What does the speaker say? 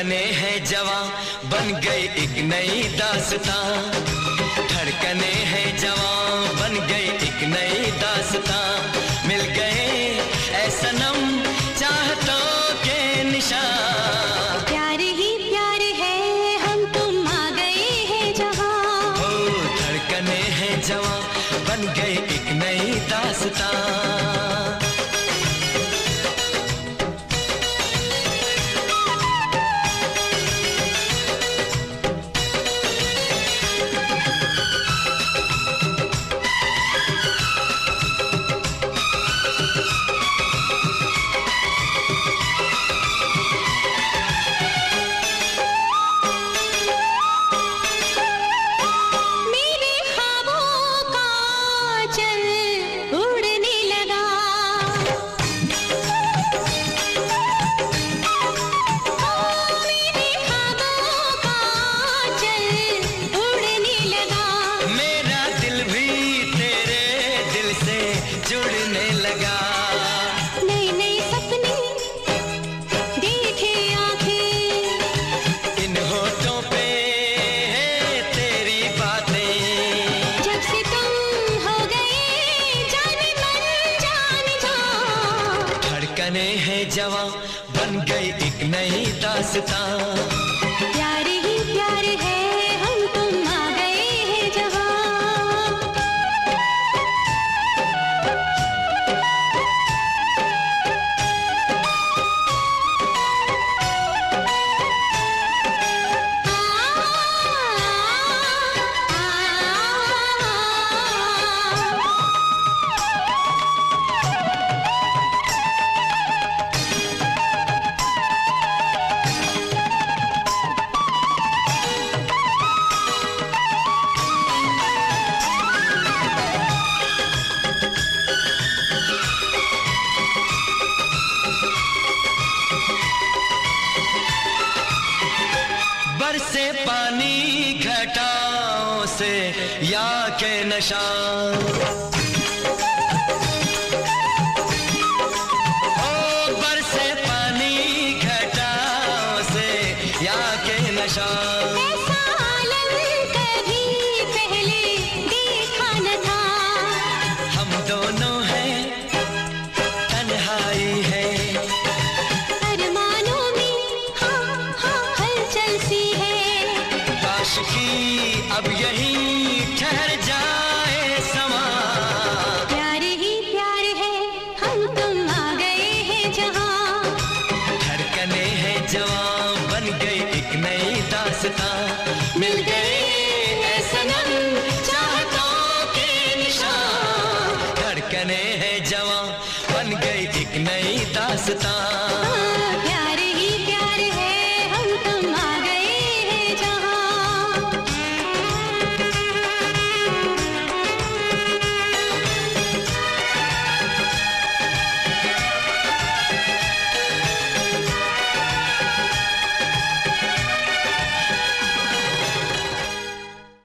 धड़कने हैं जवां बन गई एक नई दास्तां, धड़कने हैं जवां बन गई एक नई दास्तां, मिल गए ऐ सनम चाहतों के निशान। प्यार ही प्यार है हम तुम आ गए हैं जहां, ओ धड़कने हैं जवां बन गई एक नई दास्तां। जुड़ने लगा नई नई सपने देखे आंखें, इन होठों पे है तेरी बातें, जब से तुम हो गए जाने मन जाने जा। धड़कने हैं जवां बन गई एक नई दास्तां, प्यार ही प्यार है हम तुम आ गए हैं जहां। बरसे पानी घटाओं से या के नशा, ओ बरसे पानी घटाओं से या के नशा। ऐसा आलम कभी पहले देखा न था, हम दोनों हैं तन्हाई है, अरमानों में हाँ हाँ हलचल सी है। काश की अब यहीं ठहर जाए समा, प्यार ही प्यार है हम तुम आ गए हैं जहां, धड़कने हैं जवां बन गई एक नई दास्तां, मिल गए ऐ सनम चाहतों के निशान, धड़कने हैं जवां बन गई एक नई दास्तां।